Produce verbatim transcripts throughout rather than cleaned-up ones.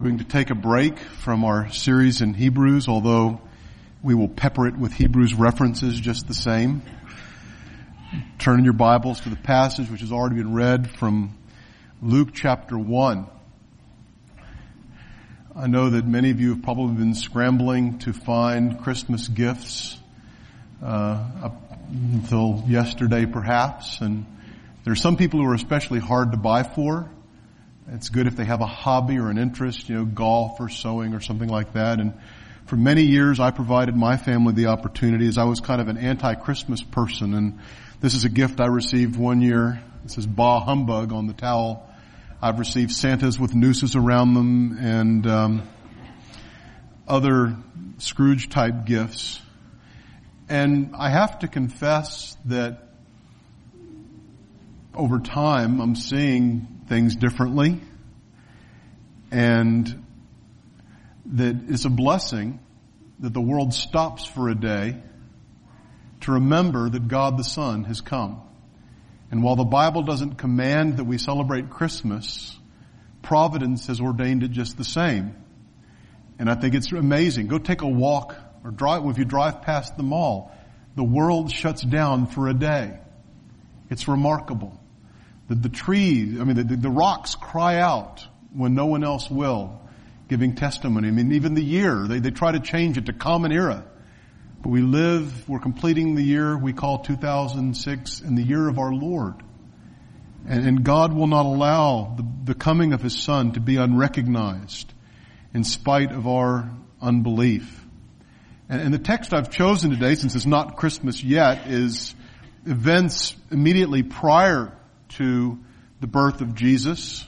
We're going to take a break from our series in Hebrews, although we will pepper it with Hebrews references just the same. Turn in your Bibles to the passage which has already been read from Luke chapter one. I know that many of you have probably been scrambling to find Christmas gifts uh, up until yesterday perhaps, and there are some people who are especially hard to buy for. It's good if they have a hobby or an interest, you know, golf or sewing or something like that. And for many years, I provided my family the opportunity, as I was kind of an anti-Christmas person. And this is a gift I received one year. It says "Bah Humbug" on the towel. I've received Santas with nooses around them and um, other Scrooge-type gifts. And I have to confess that over time, I'm seeing things differently, and that it's a blessing that the world stops for a day to remember that God the Son has come. And while the Bible doesn't command that we celebrate Christmas, Providence has ordained it just the same. And I think it's amazing. Go take a walk or drive, if you drive past the mall, the world shuts down for a day. It's remarkable. The, the trees, I mean, the, the rocks cry out when no one else will, giving testimony. I mean, even the year, they, they try to change it to common era. But we live, we're completing the year we call two thousand six in the year of our Lord. And, and God will not allow the, the coming of His Son to be unrecognized in spite of our unbelief. And, and the text I've chosen today, since it's not Christmas yet, is events immediately prior to the birth of Jesus.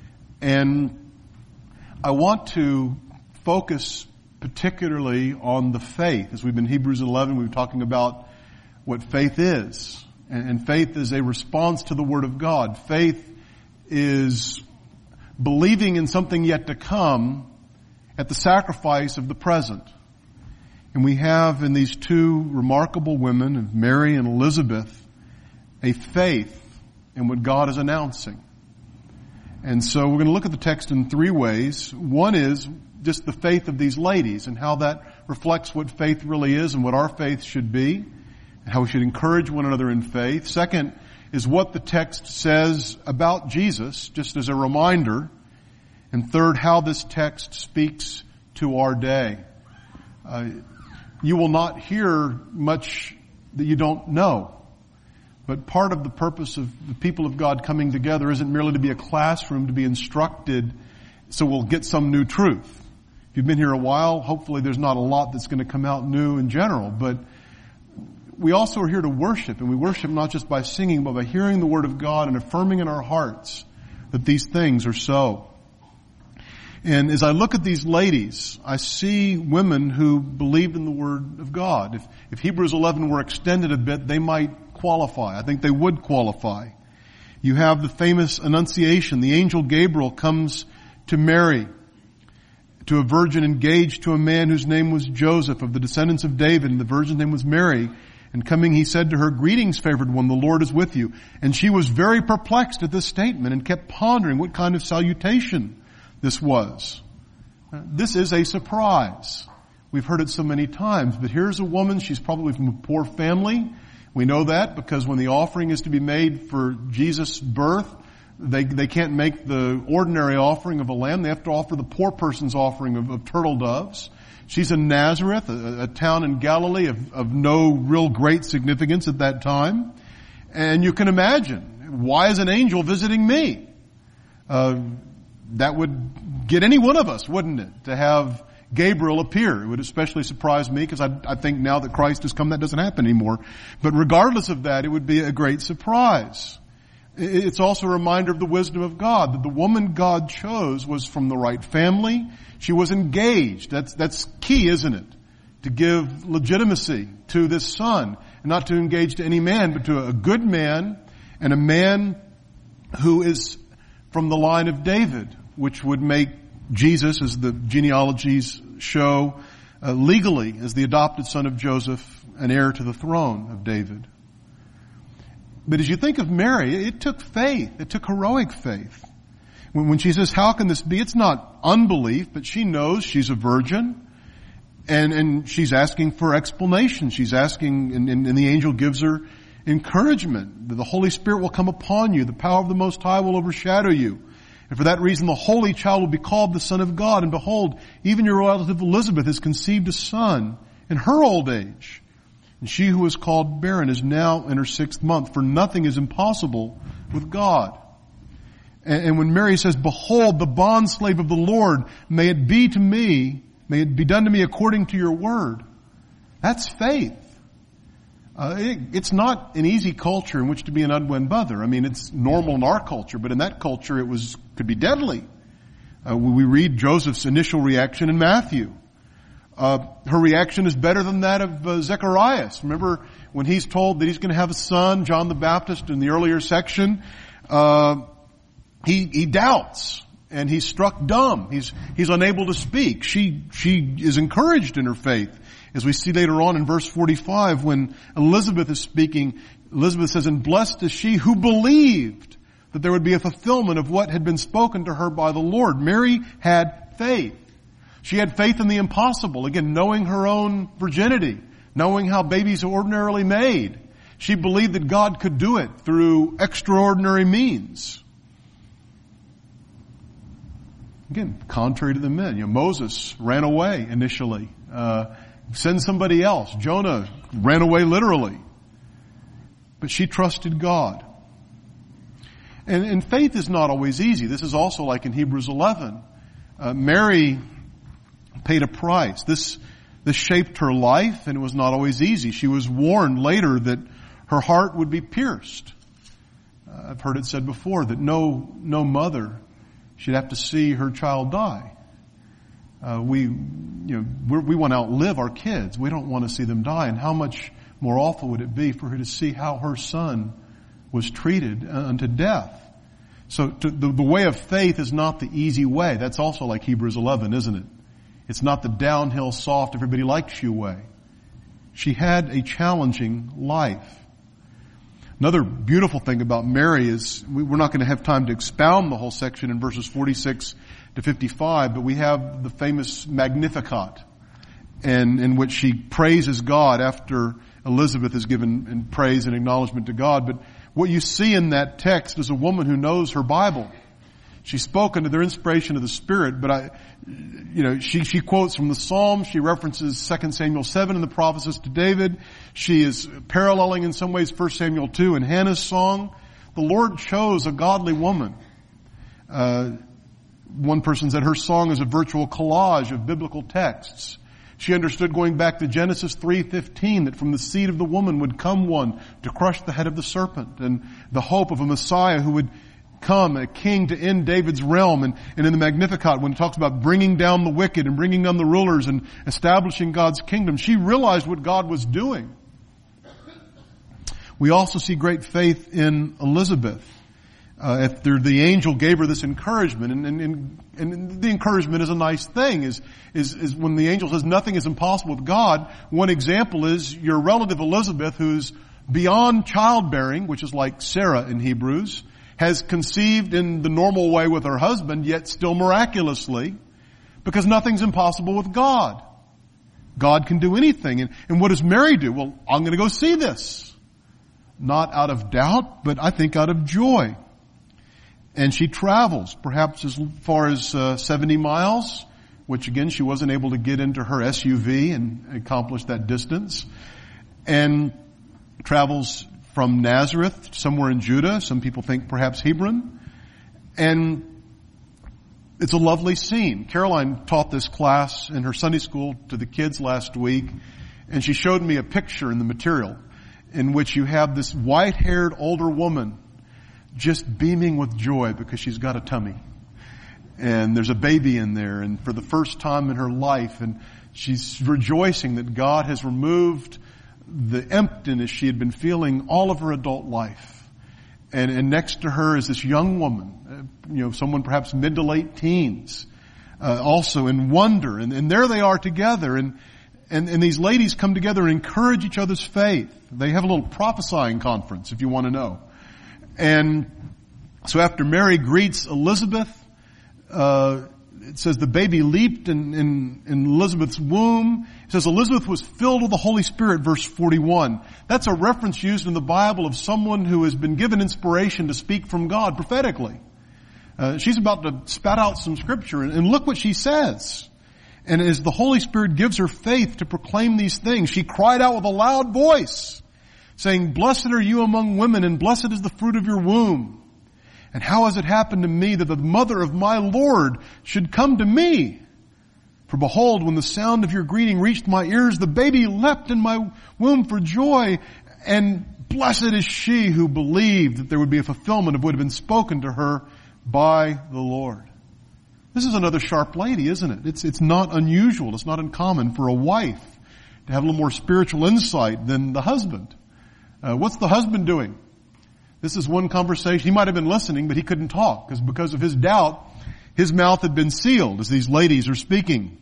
And I want to focus particularly on the faith. As we've been in Hebrews eleven, we've been talking about what faith is. And faith is a response to the Word of God. Faith is believing in something yet to come at the sacrifice of the present. And we have in these two remarkable women, of Mary and Elizabeth, a faith in what God is announcing. And so we're going to look at the text in three ways. One is just the faith of these ladies and how that reflects what faith really is and what our faith should be, and how we should encourage one another in faith. Second is what the text says about Jesus, just as a reminder. And third, how this text speaks to our day. Uh, you will not hear much that you don't know. But part of the purpose of the people of God coming together isn't merely to be a classroom, to be instructed so we'll get some new truth. If you've been here a while, hopefully there's not a lot that's going to come out new in general. But we also are here to worship, and we worship not just by singing, but by hearing the Word of God and affirming in our hearts that these things are so. And as I look at these ladies, I see women who believed in the Word of God. If, if Hebrews eleven were extended a bit, they might qualify. I think they would qualify. You have the famous Annunciation. The angel Gabriel comes to Mary, to a virgin engaged to a man whose name was Joseph, of the descendants of David, and the virgin's name was Mary. And coming, he said to her, "Greetings, favored one, the Lord is with you." And she was very perplexed at this statement and kept pondering what kind of salutation this was. This is a surprise. We've heard it so many times, but here's a woman, she's probably from a poor family. We know that because when the offering is to be made for Jesus' birth, they they can't make the ordinary offering of a lamb. They have to offer the poor person's offering of, of turtle doves. She's in Nazareth, a, a town in Galilee of, of no real great significance at that time. And you can imagine, why is an angel visiting me? Uh, that would get any one of us, wouldn't it, to have Gabriel appear. It would especially surprise me because I, I think now that Christ has come, that doesn't happen anymore. But regardless of that, it would be a great surprise. It's also a reminder of the wisdom of God, that the woman God chose was from the right family. She was engaged. That's, that's key, isn't it? To give legitimacy to this son, and not to engage to any man, but to a good man, and a man who is from the line of David, which would make Jesus, as the genealogies show, uh, legally as the adopted son of Joseph, an heir to the throne of David. But as you think of Mary, it took faith. It took heroic faith. When, when she says, how can this be? It's not unbelief, but she knows she's a virgin. And, and she's asking for explanation. She's asking, and, and, and the angel gives her encouragement. That the Holy Spirit will come upon you. The power of the Most High will overshadow you. And for that reason, the Holy Child will be called the Son of God. And behold, even your relative Elizabeth has conceived a son in her old age. And she who was called barren is now in her sixth month, for nothing is impossible with God. And, and when Mary says, behold, the bondslave of the Lord, may it be to me, may it be done to me according to your word. That's faith. Uh, it, it's not an easy culture in which to be an unwed mother. I mean, it's normal in our culture, but in that culture it was could be deadly. Uh, we read Joseph's initial reaction in Matthew. Uh, her reaction is better than that of uh, Zecharias. Remember when he's told that he's going to have a son, John the Baptist, in the earlier section, uh, he he doubts. And he's struck dumb. He's, he's unable to speak. She, she is encouraged in her faith. As we see later on in verse forty-five, when Elizabeth is speaking, Elizabeth says, and blessed is she who believed that there would be a fulfillment of what had been spoken to her by the Lord. Mary had faith. She had faith in the impossible. Again, knowing her own virginity, knowing how babies are ordinarily made. She believed that God could do it through extraordinary means. Again, contrary to the men. You know, Moses ran away initially. Uh, send somebody else. Jonah ran away literally. But she trusted God. And, and faith is not always easy. This is also like in Hebrews eleven. Uh, Mary paid a price. This, this shaped her life, and it was not always easy. She was warned later that her heart would be pierced. Uh, I've heard it said before that no, no mother should have to see her child die. Uh, we, you know, we're, we want to outlive our kids. We don't want to see them die. And how much more awful would it be for her to see how her son was treated unto death? So to, the, the way of faith is not the easy way. That's also like Hebrews eleven, isn't it? It's not the downhill, soft, everybody likes you way. She had a challenging life. Another beautiful thing about Mary is, we're not going to have time to expound the whole section in verses forty-six to fifty-five, but we have the famous Magnificat, and in which she praises God after Elizabeth is given in praise and acknowledgement to God. But what you see in that text is a woman who knows her Bible. She spoke under their inspiration of the Spirit, but I, you know, she, she quotes from the Psalms. She references Second Samuel seven and the prophecies to David. She is paralleling in some ways First Samuel two and Hannah's song. The Lord chose a godly woman. Uh, one person said her song is a virtual collage of biblical texts. She understood going back to Genesis three fifteen that from the seed of the woman would come one to crush the head of the serpent, and the hope of a Messiah who would come, a king to end David's realm. And, and in the Magnificat, when it talks about bringing down the wicked and bringing down the rulers and establishing God's kingdom, she realized what God was doing. We also see great faith in Elizabeth. Uh, after the angel gave her this encouragement, and, and, and, and the encouragement is a nice thing, is, is, is when the angel says nothing is impossible with God. One example is your relative Elizabeth, who's beyond childbearing, which is like Sarah in Hebrews, has conceived in the normal way with her husband, yet still miraculously, because nothing's impossible with God. God can do anything. And, and what does Mary do? Well, I'm going to go see this. Not out of doubt, but I think out of joy. And she travels, perhaps as far as uh, seventy miles, which again, she wasn't able to get into her S U V and accomplish that distance. And travels from Nazareth, somewhere in Judah. Some people think perhaps Hebron. And it's a lovely scene. Caroline taught this class in her Sunday school to the kids last week, and she showed me a picture in the material in which you have this white-haired older woman just beaming with joy because she's got a tummy. And there's a baby in there, and for the first time in her life, and she's rejoicing that God has removed the emptiness she had been feeling all of her adult life. And, and next to her is this young woman, uh, you know, someone perhaps mid to late teens, uh, also in wonder. And, and there they are together. And, and, and these ladies come together and encourage each other's faith. They have a little prophesying conference, if you want to know. And so after Mary greets Elizabeth, uh, it says the baby leaped in, in, in Elizabeth's womb. It says Elizabeth was filled with the Holy Spirit, verse forty-one. That's a reference used in the Bible of someone who has been given inspiration to speak from God prophetically. Uh, she's about to spat out some scripture, and, and look what she says. And as the Holy Spirit gives her faith to proclaim these things, she cried out with a loud voice, saying, "Blessed are you among women, and blessed is the fruit of your womb. And how has it happened to me that the mother of my Lord should come to me? For behold, when the sound of your greeting reached my ears, the baby leapt in my womb for joy. And blessed is she who believed that there would be a fulfillment of what had been spoken to her by the Lord." This is another sharp lady, isn't it? It's, it's not unusual. It's not uncommon for a wife to have a little more spiritual insight than the husband. Uh, what's the husband doing? This is one conversation. He might have been listening, but he couldn't talk because because of his doubt, his mouth had been sealed as these ladies are speaking.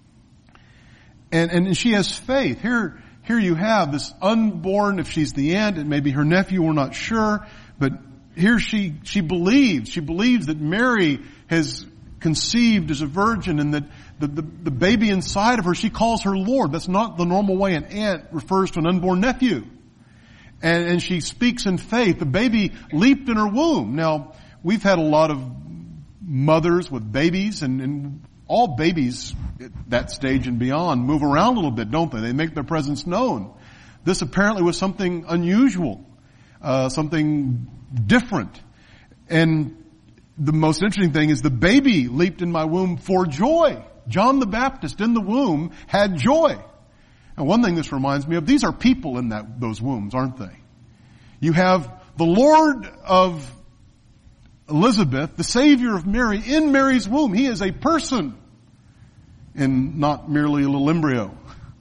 And, and she has faith. Here, here you have this unborn, if she's the aunt, it may be her nephew, we're not sure, but here she, she believes. She believes that Mary has conceived as a virgin and that the, the, the baby inside of her, she calls her Lord. That's not the normal way an aunt refers to an unborn nephew. And, and she speaks in faith. The baby leaped in her womb. Now, we've had a lot of mothers with babies, and, and all babies at that stage and beyond move around a little bit, don't they? They make their presence known. This apparently was something unusual, uh, something different. And the most interesting thing is the baby leaped in my womb for joy. John the Baptist in the womb had joy. And one thing this reminds me of, these are people in that those wombs, aren't they? You have the Lord of Elizabeth, the Savior of Mary, in Mary's womb. He is a person and not merely a little embryo.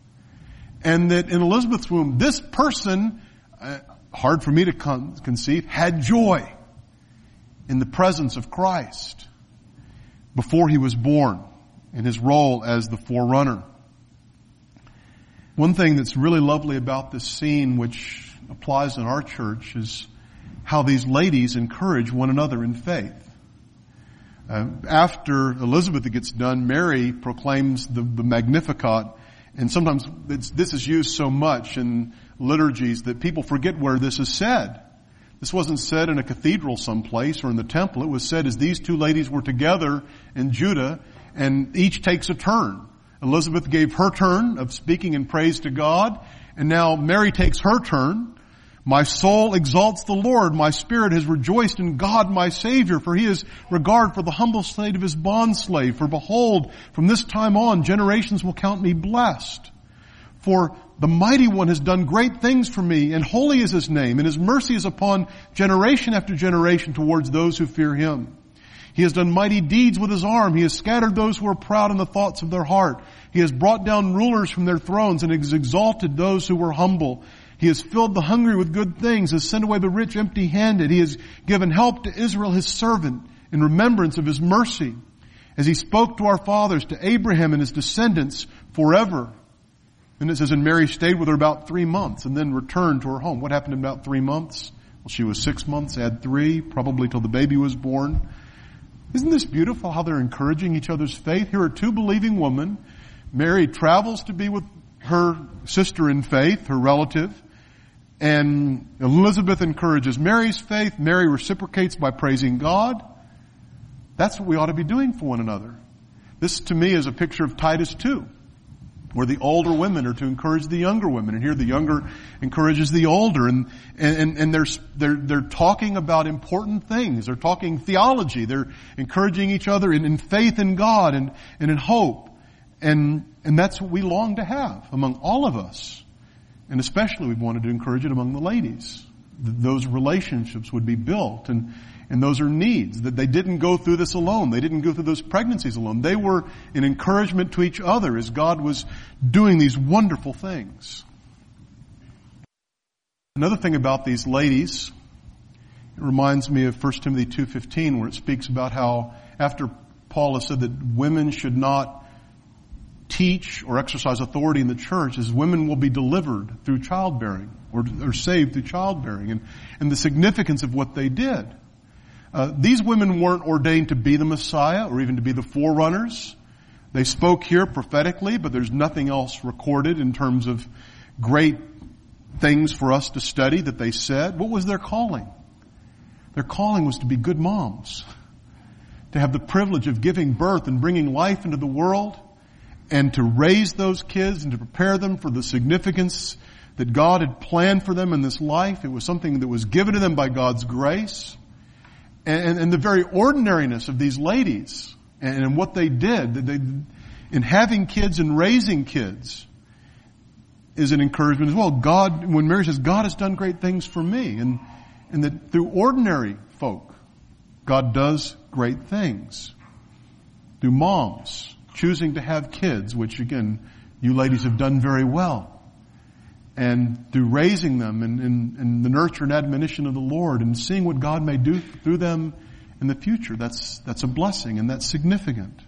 And that in Elizabeth's womb, this person, uh, hard for me to con- conceive, had joy in the presence of Christ before he was born in his role as the forerunner. One thing that's really lovely about this scene, which applies in our church, is how these ladies encourage one another in faith. Uh, after Elizabeth gets done, Mary proclaims the, the Magnificat, and sometimes it's, this is used so much in liturgies that people forget where this is said. This wasn't said in a cathedral someplace or in the temple. It was said as these two ladies were together in Judah, and each takes a turn. Elizabeth gave her turn of speaking in praise to God, and now Mary takes her turn. "My soul exalts the Lord. My spirit has rejoiced in God my Savior, for he has regard for the humble state of his bondslave. For behold, from this time on, generations will count me blessed. For the Mighty One has done great things for me, and holy is his name, and his mercy is upon generation after generation towards those who fear him. He has done mighty deeds with his arm. He has scattered those who are proud in the thoughts of their heart. He has brought down rulers from their thrones and has exalted those who were humble. He has filled the hungry with good things, has sent away the rich empty-handed. He has given help to Israel his servant in remembrance of his mercy, as he spoke to our fathers, to Abraham and his descendants forever." And it says, and Mary stayed with her about three months and then returned to her home. What happened in about three months? Well, she was six months, add three, probably till the baby was born. Isn't this beautiful how they're encouraging each other's faith? Here are two believing women. Mary travels to be with her sister in faith, her relative. And Elizabeth encourages Mary's faith. Mary reciprocates by praising God. That's what we ought to be doing for one another. This to me is a picture of Titus two, where the older women are to encourage the younger women. And here the younger encourages the older. And, and, and they're, they're, they're talking about important things. They're talking theology. They're encouraging each other in, in faith in God and, and in hope. And, and that's what we long to have among all of us. And especially we wanted to encourage it among the ladies. Those relationships would be built. And, and those are needs. That they didn't go through this alone. They didn't go through those pregnancies alone. They were an encouragement to each other as God was doing these wonderful things. Another thing about these ladies, it reminds me of First Timothy two fifteen, where it speaks about how after Paul has said that women should not teach or exercise authority in the church, as women will be delivered through childbearing or, or saved through childbearing, and, and the significance of what they did. Uh, these women weren't ordained to be the Messiah or even to be the forerunners. They spoke here prophetically, but there's nothing else recorded in terms of great things for us to study that they said. What was their calling? Their calling was to be good moms, to have the privilege of giving birth and bringing life into the world, and to raise those kids and to prepare them for the significance that God had planned for them in this life. It was something that was given to them by God's grace. And, and the very ordinariness of these ladies and, and what they did they, in having kids and raising kids is an encouragement as well. God, when Mary says, God has done great things for me, and, and that through ordinary folk, God does great things. Through moms choosing to have kids, which again, you ladies have done very well. And through raising them and, and, and the nurture and admonition of the Lord and seeing what God may do through them in the future, that's, that's a blessing and that's significant.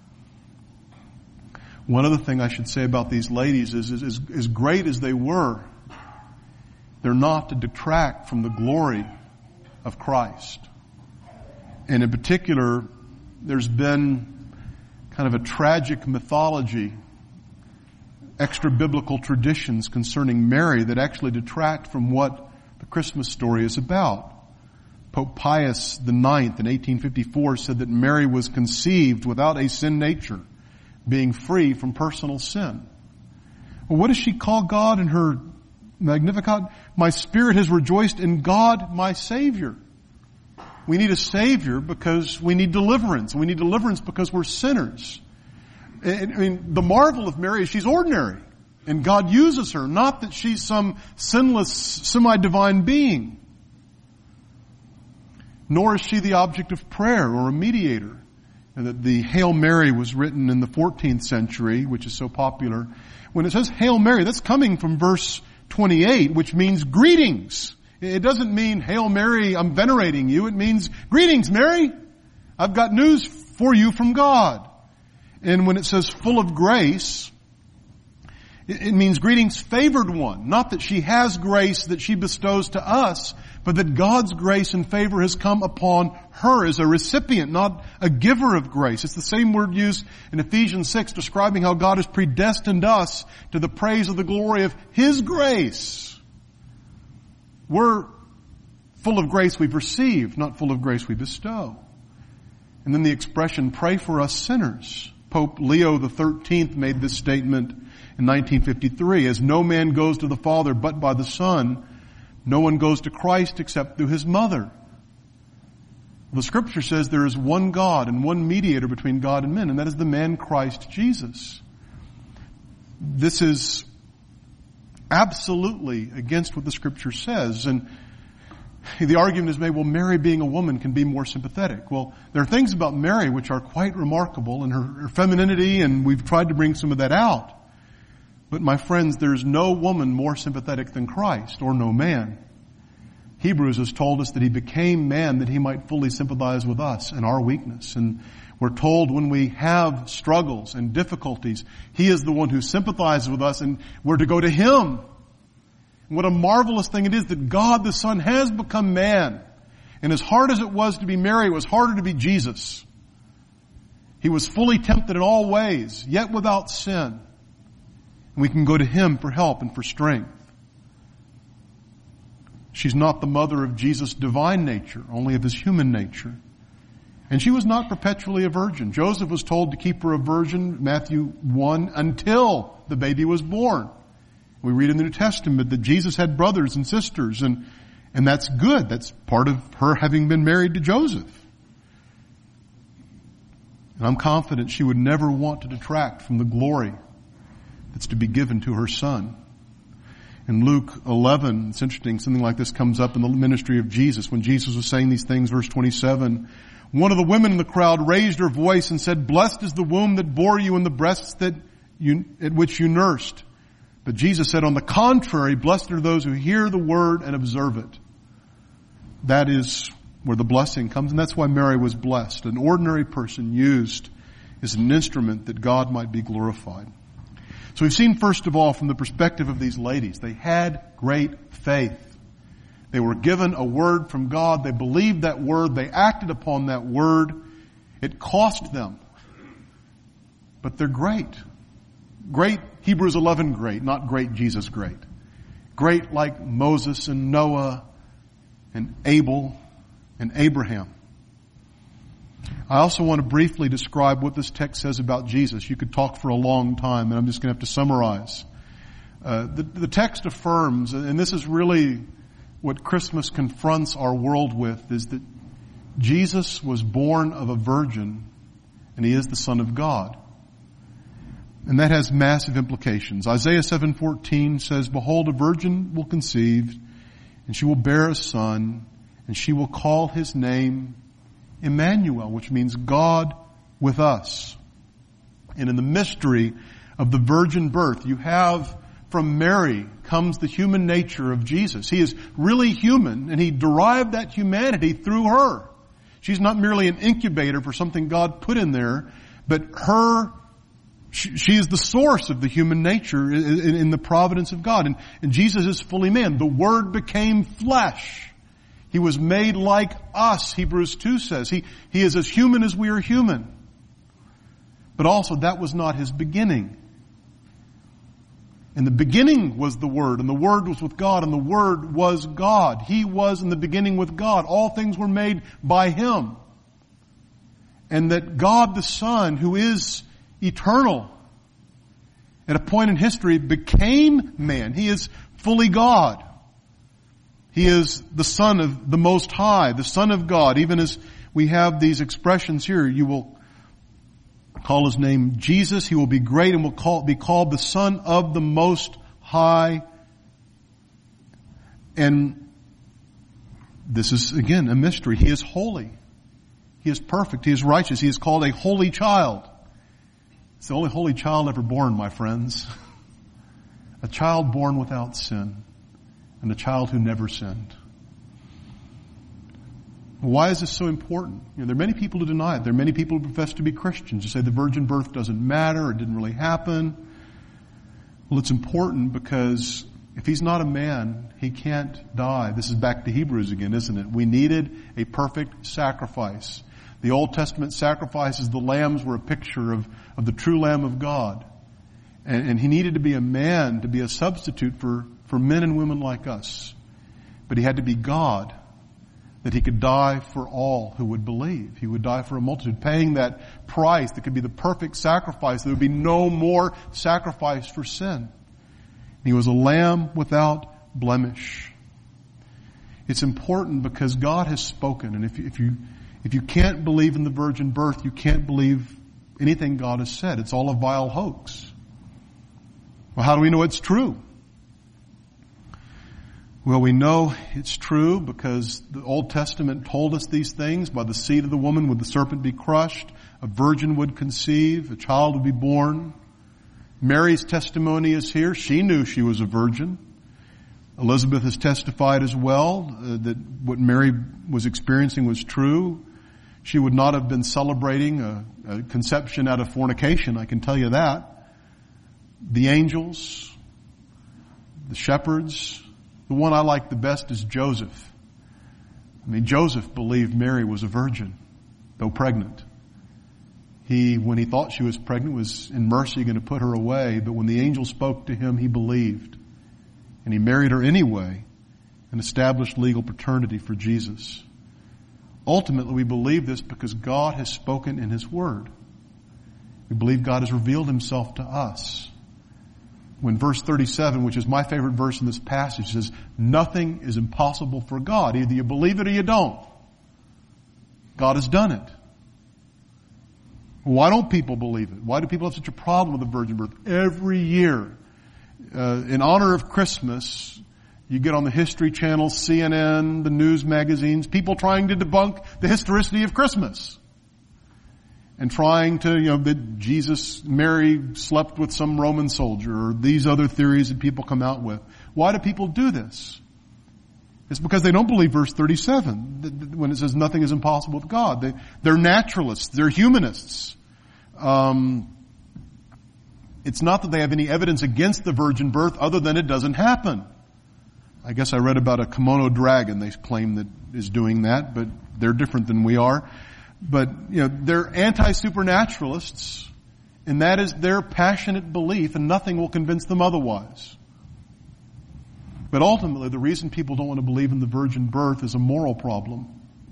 One other thing I should say about these ladies is, is, is as great as they were, they're not to detract from the glory of Christ. And in particular, there's been kind of a tragic mythology, extra biblical traditions concerning Mary that actually detract from what the Christmas story is about. Pope Pius the Ninth in eighteen fifty-four said that Mary was conceived without a sin nature, being free from personal sin. Well, what does she call God in her Magnificat? My spirit has rejoiced in God, my Savior. We need a Savior because we need deliverance. We need deliverance because we're sinners. I mean, the marvel of Mary is she's ordinary. And God uses her, not that she's some sinless, semi-divine being. Nor is she the object of prayer or a mediator. And that the Hail Mary was written in the fourteenth century, which is so popular. When it says Hail Mary, that's coming from verse twenty-eight, which means greetings. It doesn't mean, Hail Mary, I'm venerating you. It means, greetings, Mary. I've got news for you from God. And when it says full of grace, it means greetings, favored one. Not that she has grace that she bestows to us, but that God's grace and favor has come upon her as a recipient, not a giver of grace. It's the same word used in Ephesians six, describing how God has predestined us to the praise of the glory of His grace. We're full of grace we've received, not full of grace we bestow. And then the expression, pray for us sinners. Pope Leo the thirteenth made this statement in nineteen fifty-three. As no man goes to the Father but by the Son, no one goes to Christ except through His mother. The Scripture says there is one God and one mediator between God and men, and that is the man Christ Jesus. This is absolutely against what the Scripture says. And the argument is made, well, Mary being a woman can be more sympathetic. Well, there are things about Mary which are quite remarkable in her, her femininity, and we've tried to bring some of that out. But my friends, there's no woman more sympathetic than Christ, or no man. Hebrews has told us that He became man that He might fully sympathize with us and our weakness. And we're told when we have struggles and difficulties, He is the one who sympathizes with us, and we're to go to Him. And what a marvelous thing it is that God the Son has become man. And as hard as it was to be Mary, it was harder to be Jesus. He was fully tempted in all ways, yet without sin. And we can go to Him for help and for strength. She's not the mother of Jesus' divine nature, only of His human nature. And she was not perpetually a virgin. Joseph was told to keep her a virgin, Matthew one, until the baby was born. We read in the New Testament that Jesus had brothers and sisters, and, and that's good. That's part of her having been married to Joseph. And I'm confident she would never want to detract from the glory that's to be given to her Son. In Luke eleven, it's interesting, something like this comes up in the ministry of Jesus. When Jesus was saying these things, verse twenty-seven, one of the women in the crowd raised her voice and said, blessed is the womb that bore you and the breasts that you, at which you nursed. But Jesus said, on the contrary, blessed are those who hear the word and observe it. That is where the blessing comes, and that's why Mary was blessed. An ordinary person used as an instrument that God might be glorified. So we've seen, first of all, from the perspective of these ladies, they had great faith. They were given a word from God. They believed that word. They acted upon that word. It cost them. But they're great. Great, Hebrews eleven great, not great Jesus great. Great like Moses and Noah and Abel and Abraham. I also want to briefly describe what this text says about Jesus. You could talk for a long time, and I'm just going to have to summarize. Uh, the, the text affirms, and this is really what Christmas confronts our world with, is that Jesus was born of a virgin, and He is the Son of God. And that has massive implications. Isaiah seven fourteen says, "Behold, a virgin will conceive, and she will bear a son, and she will call his name Emmanuel," which means God with us. And in the mystery of the virgin birth, you have from Mary comes the human nature of Jesus. He is really human, and He derived that humanity through her. She's not merely an incubator for something God put in there, but her, she, she is the source of the human nature in, in, in the providence of God. And, and Jesus is fully man. The Word became flesh. He was made like us, Hebrews two says. He, he is as human as we are human. But also, that was not His beginning. In the beginning was the Word, and the Word was with God, and the Word was God. He was in the beginning with God. All things were made by Him. And that God the Son, who is eternal, at a point in history became man. He is fully God. He is the Son of the Most High, the Son of God. Even as we have these expressions here, you will call His name Jesus. He will be great and will call, be called the Son of the Most High. And this is, again, a mystery. He is holy. He is perfect. He is righteous. He is called a holy child. It's the only holy child ever born, my friends. A child born without sin. And a child who never sinned. Why is this so important? You know, there are many people who deny it. There are many people who profess to be Christians who say the virgin birth doesn't matter, it didn't really happen. Well, it's important because if He's not a man, He can't die. This is back to Hebrews again, isn't it? We needed a perfect sacrifice. The Old Testament sacrifices, the lambs were a picture of, of the true Lamb of God. And, and He needed to be a man to be a substitute for, for men and women like us. But He had to be God, that He could die for all who would believe. He would die for a multitude, paying that price that could be the perfect sacrifice. There would be no more sacrifice for sin. He was a lamb without blemish. It's important because God has spoken. And if you, if you, if you can't believe in the virgin birth, you can't believe anything God has said. It's all a vile hoax. Well, how do we know it's true? Well, we know it's true because the Old Testament told us these things. By the seed of the woman would the serpent be crushed. A virgin would conceive. A child would be born. Mary's testimony is here. She knew she was a virgin. Elizabeth has testified as well uh, that what Mary was experiencing was true. She would not have been celebrating a, a conception out of fornication, I can tell you that. The angels, the shepherds. The one I like the best is Joseph. I mean, Joseph believed Mary was a virgin, though pregnant. He, when he thought she was pregnant, was in mercy going to put her away. But when the angel spoke to him, he believed. And he married her anyway and established legal paternity for Jesus. Ultimately, we believe this because God has spoken in His Word. We believe God has revealed Himself to us. When verse thirty-seven, which is my favorite verse in this passage, says, nothing is impossible for God. Either you believe it or you don't. God has done it. Why don't people believe it? Why do people have such a problem with the virgin birth? Every year, uh, in honor of Christmas, you get on the History Channel, C N N, the news magazines, people trying to debunk the historicity of Christmas. And trying to, you know, that Jesus, Mary slept with some Roman soldier, or these other theories that people come out with. Why do people do this? It's because they don't believe verse thirty-seven, when it says nothing is impossible with God. They, they're naturalists. They're humanists. Um, it's not that they have any evidence against the virgin birth other than it doesn't happen. I guess I read about a Komodo dragon they claim that is doing that, but they're different than we are. But, you know, they're anti-supernaturalists, and that is their passionate belief, and nothing will convince them otherwise. But ultimately, the reason people don't want to believe in the virgin birth is a moral problem.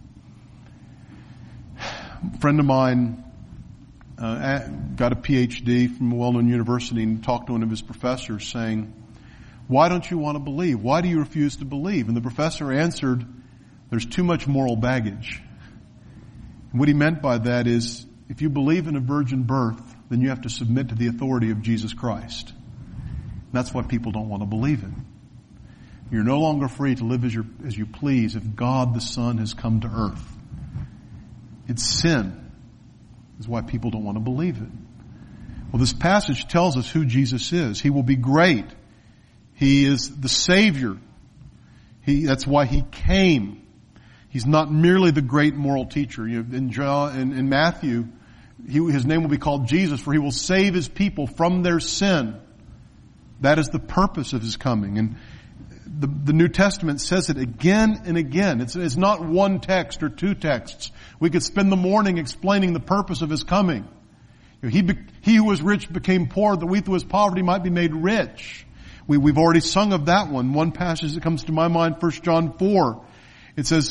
A friend of mine uh, got a P H D from a well-known university and talked to one of his professors saying, "Why don't you want to believe? Why do you refuse to believe?" And the professor answered, "There's too much moral baggage." And what he meant by that is, if you believe in a virgin birth, then you have to submit to the authority of Jesus Christ. And that's why people don't want to believe it. You're no longer free to live as, your, as you please if God the Son has come to earth. It's sin is why people don't want to believe it. Well, this passage tells us who Jesus is. He will be great. He is the Savior. He, that's why He came. He's not merely the great moral teacher. You know, in, John, in, in Matthew, he, His name will be called Jesus, for He will save His people from their sin. That is the purpose of His coming. And The, the New Testament says it again and again. It's, it's not one text or two texts. We could spend the morning explaining the purpose of His coming. You know, he, be, he who was rich became poor, that we through His poverty might be made rich. We, we've already sung of that one. One passage that comes to my mind, First John four. It says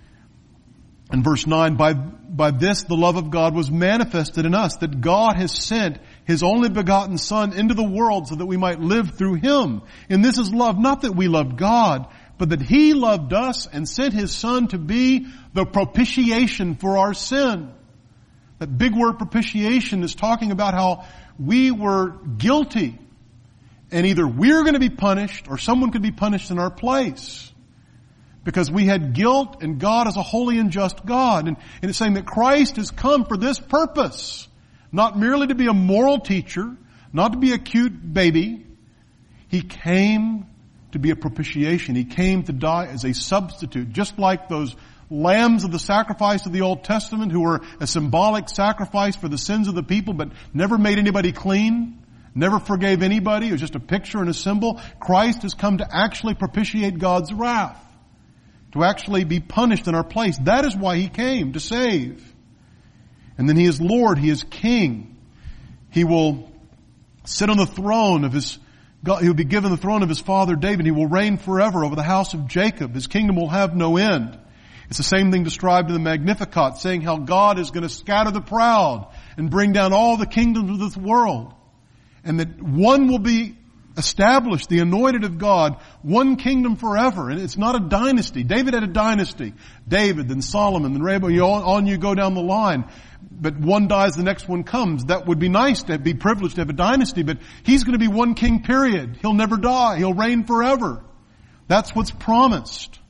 in verse nine, by, by this the love of God was manifested in us, that God has sent His only begotten Son into the world so that we might live through Him. And this is love, not that we loved God, but that He loved us and sent His Son to be the propitiation for our sin. That big word propitiation is talking about how we were guilty, and either we're going to be punished or someone could be punished in our place. Because we had guilt, and God is a holy and just God. And, and it's saying that Christ has come for this purpose. Not merely to be a moral teacher, not to be a cute baby. He came to be a propitiation. He came to die as a substitute, just like those lambs of the sacrifice of the Old Testament who were a symbolic sacrifice for the sins of the people, but never made anybody clean, never forgave anybody. It was just a picture and a symbol. Christ has come to actually propitiate God's wrath, to actually be punished in our place. That is why He came, to save. And then He is Lord, He is King. He will sit on the throne of His, God, He will be given the throne of His father David. He will reign forever over the house of Jacob. His kingdom will have no end. It's the same thing described in the Magnificat, saying how God is going to scatter the proud and bring down all the kingdoms of this world. And that one will be established, the anointed of God, one kingdom forever. And it's not a dynasty. David had a dynasty. David, then Solomon, then Rehoboam, you on, on you go down the line. But one dies, the next one comes. That would be nice to be privileged to have a dynasty, but he's going to be one king, period. He'll never die. He'll reign forever. That's what's promised.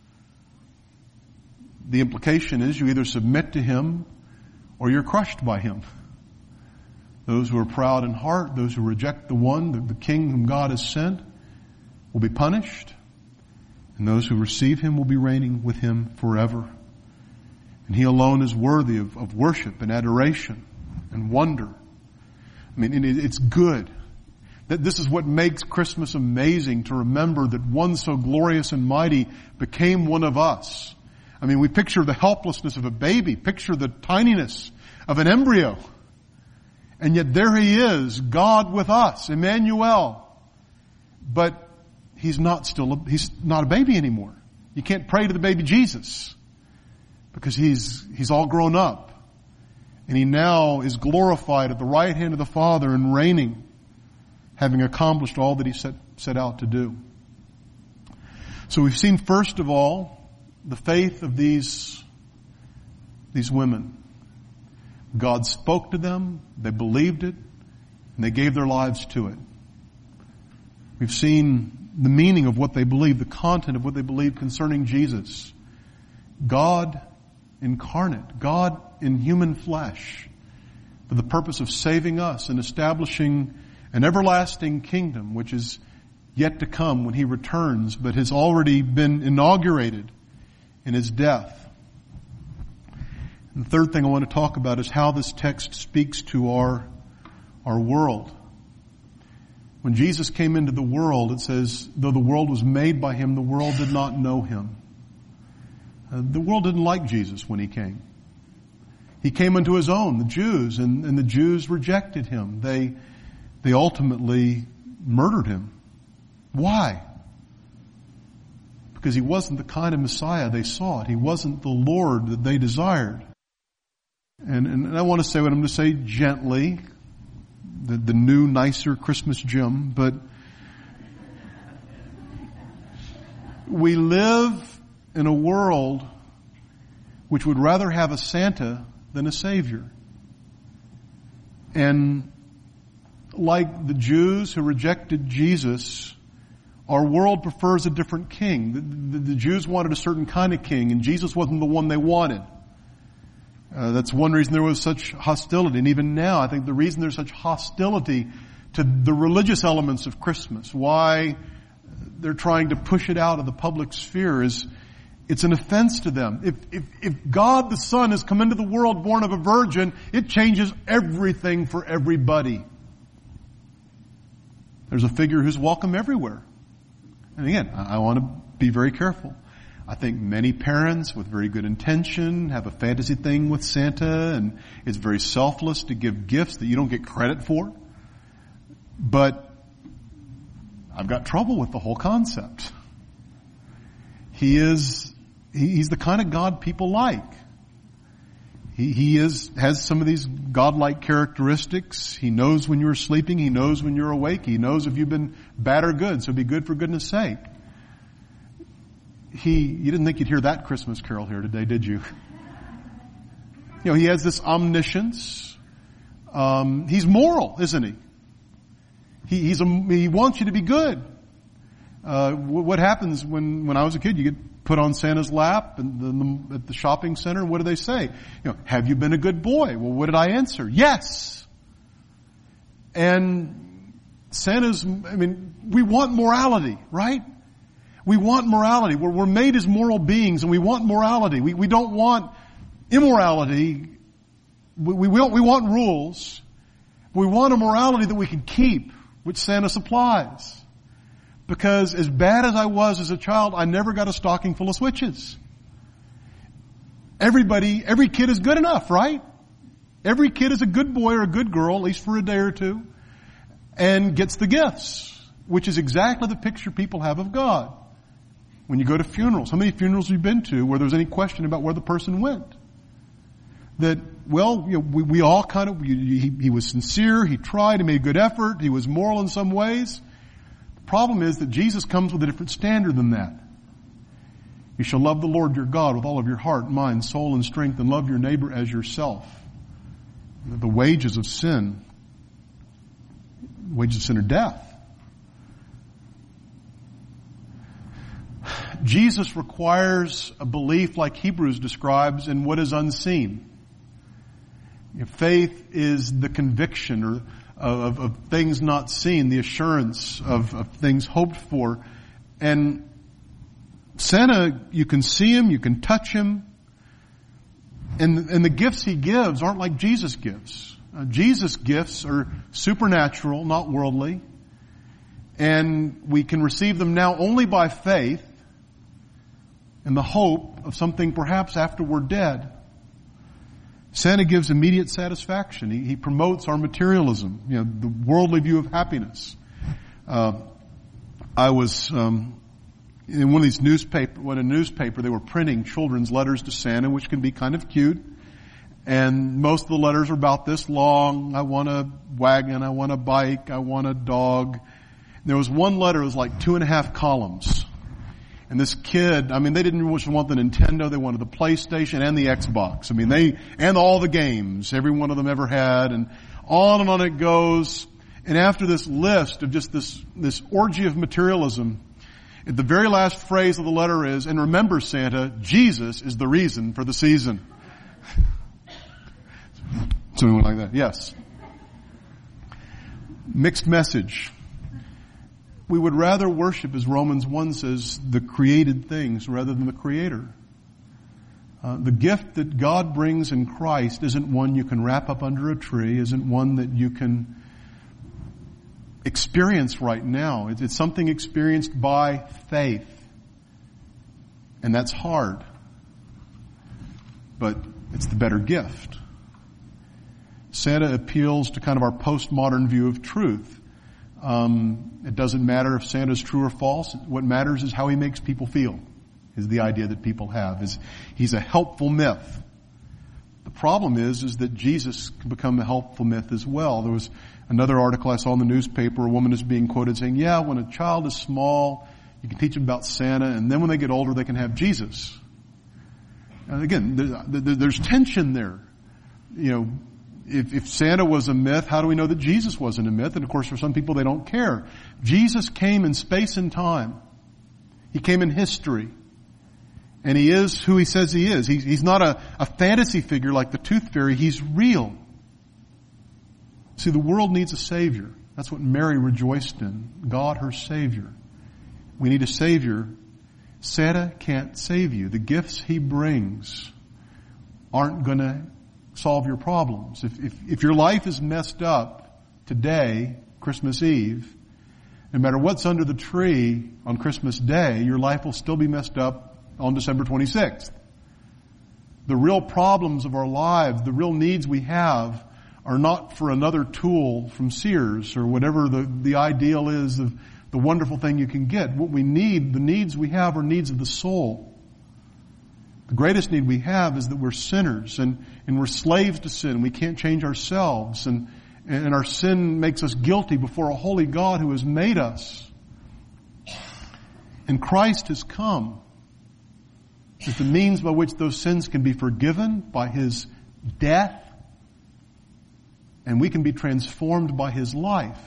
The implication is you either submit to Him or you're crushed by Him. Those who are proud in heart, those who reject the one, the, the King whom God has sent, will be punished. And those who receive Him will be reigning with Him forever. And He alone is worthy of, of worship and adoration and wonder. I mean, it, it's good. That this is what makes Christmas amazing, to remember that one so glorious and mighty became one of us. I mean, we picture the helplessness of a baby, picture the tininess of an embryo. And yet there He is, God with us, Emmanuel. But He's not still, a, He's not a baby anymore. You can't pray to the baby Jesus, because He's, He's all grown up. And He now is glorified at the right hand of the Father and reigning, having accomplished all that He set, set out to do. So we've seen, first of all, the faith of these, these women. God spoke to them, they believed it, and they gave their lives to it. We've seen the meaning of what they believed, the content of what they believed concerning Jesus. God incarnate, God in human flesh, for the purpose of saving us and establishing an everlasting kingdom which is yet to come when He returns, but has already been inaugurated in His death. And the third thing I want to talk about is how this text speaks to our, our world. When Jesus came into the world, it says, though the world was made by him, the world did not know him. Uh, the world didn't like Jesus when he came. He came unto his own, the Jews, and, and the Jews rejected him. They, they ultimately murdered him. Why? Because he wasn't the kind of Messiah they sought. He wasn't the Lord that they desired. And, and I want to say what I'm going to say gently, the, the new, nicer Christmas Jim, but we live in a world which would rather have a Santa than a Savior. And like the Jews who rejected Jesus, our world prefers a different king. The, the, the Jews wanted a certain kind of king, and Jesus wasn't the one they wanted. Uh, that's one reason there was such hostility. And even now, I think the reason there's such hostility to the religious elements of Christmas, why they're trying to push it out of the public sphere, is it's an offense to them. If, if, if God the Son has come into the world born of a virgin, it changes everything for everybody. There's a figure who's welcome everywhere. And again, I, I want to be very careful. I think many parents with very good intention have a fantasy thing with Santa, and it's very selfless to give gifts that you don't get credit for. But I've got trouble with the whole concept. He is, he, he's the kind of God people like. He, he is, has some of these godlike characteristics. He knows when you're sleeping. He knows when you're awake. He knows if you've been bad or good, so be good for goodness sake. He, you didn't think you'd hear that Christmas carol here today, did you? You know, he has this omniscience. Um, he's moral, isn't he? He, he's a, he wants you to be good. Uh, what happens when, when I was a kid? You get put on Santa's lap and the, at the shopping center. What do they say? You know, have you been a good boy? Well, what did I answer? Yes. And Santa's, I mean, we want morality, right? We want morality. We're, we're made as moral beings, and we want morality. We, we don't want immorality. We, we, we want rules. We want a morality that we can keep, which Santa supplies. Because as bad as I was as a child, I never got a stocking full of switches. Everybody, every kid is good enough, right? Every kid is a good boy or a good girl, at least for a day or two, and gets the gifts, which is exactly the picture people have of God. When you go to funerals, how many funerals have you been to where there's any question about where the person went? That, well, you know, we, we all kind of, he, he was sincere, he tried, he made a good effort, he was moral in some ways. The problem is that Jesus comes with a different standard than that. You shall love the Lord your God with all of your heart, mind, soul, and strength, and love your neighbor as yourself. The wages of sin, the wages of sin are death. Jesus requires a belief like Hebrews describes in what is unseen. Faith is the conviction or of, of things not seen, the assurance of, of things hoped for. And Santa, you can see him, you can touch him, and, and the gifts he gives aren't like Jesus gives. Uh, Jesus' gifts are supernatural, not worldly, and we can receive them now only by faith, in the hope of something perhaps after we're dead. Santa gives immediate satisfaction. He, he promotes our materialism, you know, the worldly view of happiness. Uh, I was um, in one of these newspaper, when a newspaper, they were printing children's letters to Santa, which can be kind of cute. And most of the letters are about this long. I want a wagon. I want a bike. I want a dog. And there was one letter that was like two and a half columns. And this kid, I mean, they didn't just want the Nintendo, they wanted the PlayStation and the Xbox. I mean, they, and all the games, every one of them ever had, and on and on it goes. And after this list of just this, this orgy of materialism, the very last phrase of the letter is, and remember, Santa, Jesus is the reason for the season. Something like that, yes. Mixed message. We would rather worship, as Romans one says, the created things rather than the Creator. Uh, the gift that God brings in Christ isn't one you can wrap up under a tree, isn't one that you can experience right now. It's something experienced by faith. And that's hard. But it's the better gift. Santa appeals to kind of our postmodern view of truth. Um, it doesn't matter if Santa's true or false. What matters is how he makes people feel, is the idea that people have. Is he's a helpful myth. The problem is, is that Jesus can become a helpful myth as well. There was another article I saw in the newspaper. A woman is being quoted saying, yeah, when a child is small, you can teach them about Santa, and then when they get older, they can have Jesus. And again, there's, there's tension there. You know, if, if Santa was a myth, how do we know that Jesus wasn't a myth? And of course, for some people, they don't care. Jesus came in space and time. He came in history. And he is who he says he is. He's, he's not a, a fantasy figure like the Tooth Fairy. He's real. See, the world needs a Savior. That's what Mary rejoiced in. God, her Savior. We need a Savior. Santa can't save you. The gifts he brings aren't going to solve your problems. If, if, if your life is messed up today, Christmas Eve, no matter what's under the tree on Christmas Day, your life will still be messed up on December twenty-sixth. The real problems of our lives, the real needs we have, are not for another tool from Sears or whatever the, the ideal is of the wonderful thing you can get. What we need, the needs we have, are needs of the soul. The greatest need we have is that we're sinners and, and we're slaves to sin. We can't change ourselves, and, and our sin makes us guilty before a holy God who has made us. And Christ has come as the means by which those sins can be forgiven by His death, and we can be transformed by His life.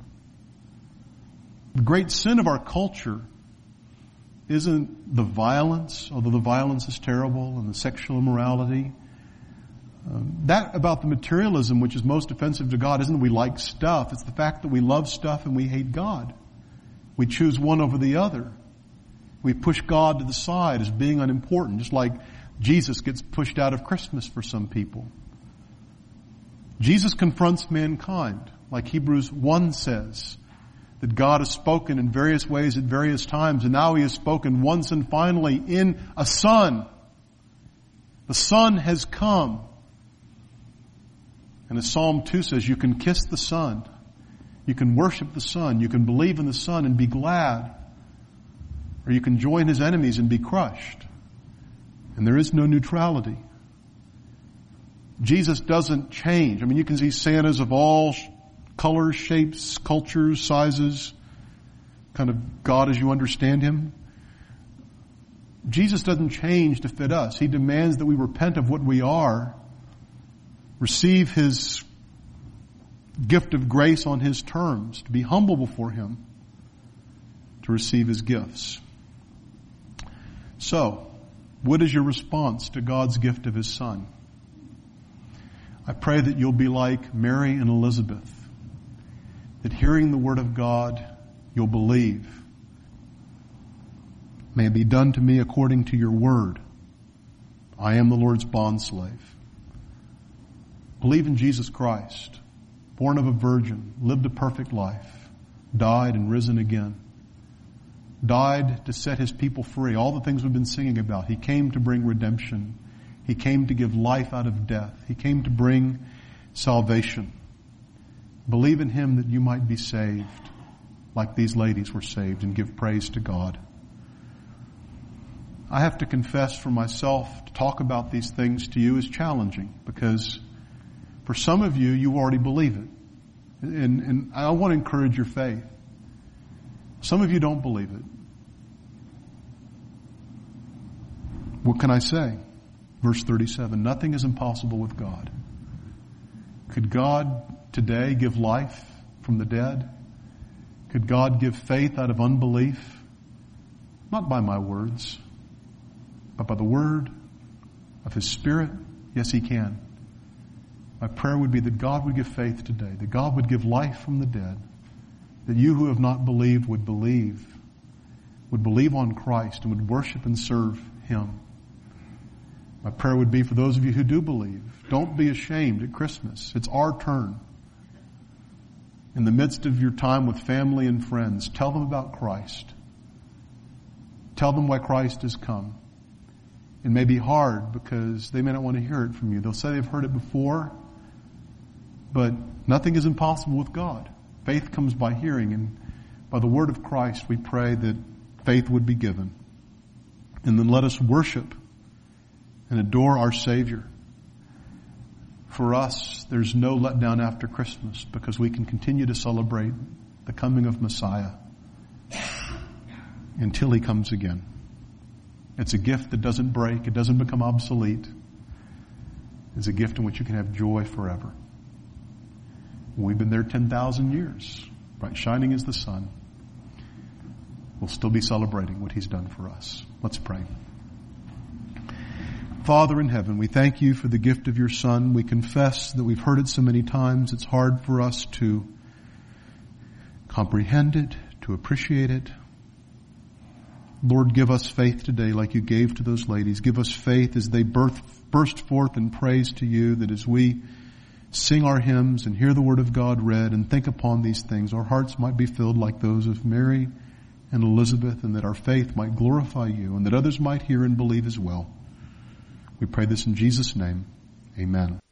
The great sin of our culture isn't the violence, although the violence is terrible, and the sexual immorality. Um, that about the materialism which is most offensive to God isn't that we like stuff. It's the fact that we love stuff and we hate God. We choose one over the other. We push God to the side as being unimportant, just like Jesus gets pushed out of Christmas for some people. Jesus confronts mankind, like Hebrews one says, that God has spoken in various ways at various times, and now He has spoken once and finally in a Son. The Son has come. And as Psalm two says, you can kiss the Son. You can worship the Son. You can believe in the Son and be glad. Or you can join His enemies and be crushed. And there is no neutrality. Jesus doesn't change. I mean, you can see Santas of all colors, shapes, cultures, sizes, kind of God as you understand Him. Jesus doesn't change to fit us. He demands that we repent of what we are, receive His gift of grace on His terms, to be humble before Him, to receive His gifts. So, what is your response to God's gift of His Son? I pray that you'll be like Mary and Elizabeth, that hearing the Word of God, you'll believe. May it be done to me according to your word. I am the Lord's bondslave. Believe in Jesus Christ, born of a virgin, lived a perfect life, died and risen again. Died to set His people free. All the things we've been singing about. He came to bring redemption. He came to give life out of death. He came to bring salvation. Believe in Him that you might be saved, like these ladies were saved, and give praise to God. I have to confess for myself, to talk about these things to you is challenging, because for some of you, you already believe it. And, and I want to encourage your faith. Some of you don't believe it. What can I say? Verse thirty-seven, nothing is impossible with God. Could God today give life from the dead? Could God give faith out of unbelief? Not by my words, but by the word of His Spirit. Yes, He can. My prayer would be that God would give faith today, that God would give life from the dead, that you who have not believed would believe, would believe on Christ and would worship and serve Him. My prayer would be for those of you who do believe, don't be ashamed at Christmas. It's our turn. In the midst of your time with family and friends, tell them about Christ. Tell them why Christ has come. It may be hard because they may not want to hear it from you. They'll say they've heard it before, but nothing is impossible with God. Faith comes by hearing, and by the word of Christ we pray that faith would be given. And then let us worship and adore our Savior. For us, there's no letdown after Christmas because we can continue to celebrate the coming of Messiah until He comes again. It's a gift that doesn't break. It doesn't become obsolete. It's a gift in which you can have joy forever. We've been there ten thousand years, bright shining as the sun. We'll still be celebrating what He's done for us. Let's pray. Father in heaven, we thank You for the gift of Your Son. We confess that we've heard it so many times, it's hard for us to comprehend it, to appreciate it. Lord, give us faith today like You gave to those ladies. Give us faith as they birth, burst forth in praise to You, that as we sing our hymns and hear the Word of God read and think upon these things, our hearts might be filled like those of Mary and Elizabeth, and that our faith might glorify You and that others might hear and believe as well. We pray this in Jesus' name. Amen.